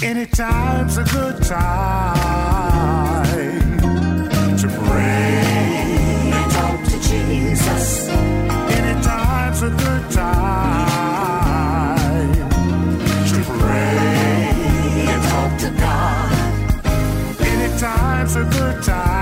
Anytime's a good time to pray and talk to Jesus. Anytime's a good time to pray and talk to God. Anytime's a good time